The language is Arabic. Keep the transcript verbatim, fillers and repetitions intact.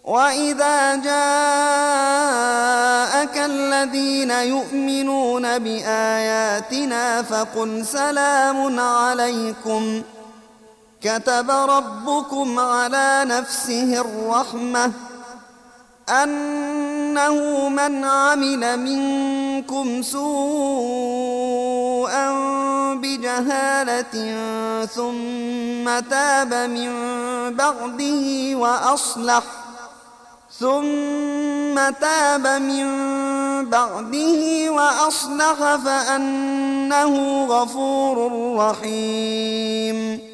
وإذا جاءك الذين يؤمنون بآياتنا فقل سلام عليكم كتب ربكم على نفسه الرحمة أنه من عمل منكم سوءا بجهالة ثم تاب من بعده وأصلح ثم تاب من بعده وأصلح فأنه غفور رحيم